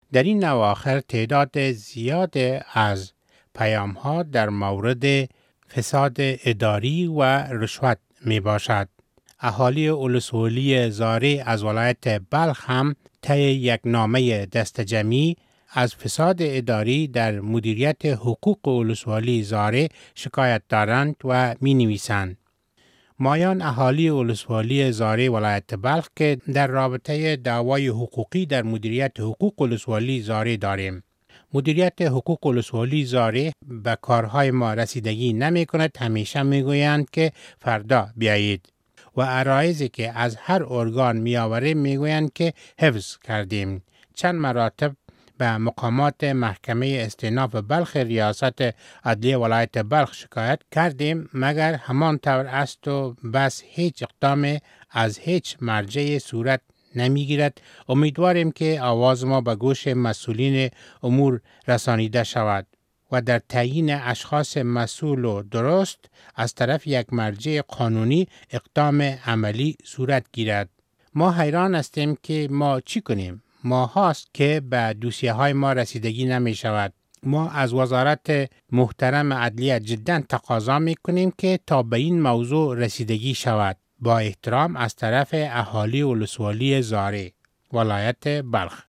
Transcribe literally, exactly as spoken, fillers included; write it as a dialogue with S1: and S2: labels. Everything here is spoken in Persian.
S1: در این اواخر تعداد زیاد از پیام ها در مورد فساد اداری و رشوت می باشد. اهالی اولسوالی زاره از ولایت بلخ هم طی یک نامه دستجمعی از فساد اداری در مدیریت حقوق اولسوالی زاره شکایت دارند و می نویسند. مایان اهالی اولسوالی زاره ولایت بلخ که در رابطه دعوای حقوقی در مدیریت حقوق اولسوالی زاره داریم. مدیریت حقوق اولسوالی زاره به کارهای ما رسیدگی نمی کند. همیشه می گویند که فردا بیایید و عرایزی که از هر ارگان می آوریم می گویند که حفظ کردیم. چند مراتب به مقامات محکمه استئناف بلخ ریاست عدلیه ولایت بلخ شکایت کردیم مگر همان طور است و بس هیچ اقدام از هیچ مرجع صورت نمی گیرد. امیدواریم که آواز ما به گوش مسئولین امور رسانیده شود و در تعیین اشخاص مسئول و درست از طرف یک مرجع قانونی اقدام عملی صورت گیرد. ما حیران هستیم که ما چی کنیم؟ ما هاست که به دوسیه های ما رسیدگی نمی شود. ما از وزارت محترم عدلیه جدا تقاضا می کنیم که تا به این موضوع رسیدگی شود. با احترام از طرف اهالی اولسوالی زاره ولایت بلخ.